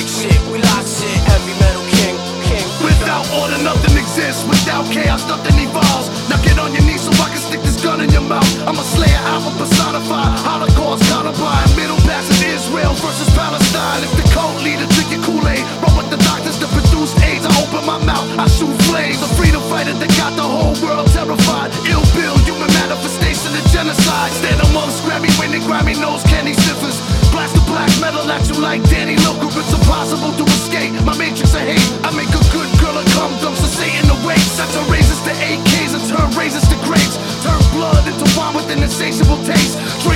kick shit, we lock shit, heavy metal king. Without order, nothing exists. Without chaos, nothing evolves. Now get on your knees so I can stick this gun in your mouth. I'm a slayer, alpha personified. Holocaust, Columbine, middle passage, Israel versus Palestine. If the cult leader drink your Kool-Aid, roll with the doctors that produce AIDS. I open my mouth, I shoot flames. A freedom fighter that got the whole world terrified. Ill bill, human manifestation of genocide. Stand amongst Grammy-winning, Grammy-nose candy sniffers. Blast the black metal at you like Danny Loker. It's impossible to escape my matrix of hate. I make a good girl a cum dumps so Satan awaits. I turn razors to AKs and turn razors to grapes. Turn blood into wine with an insatiable taste.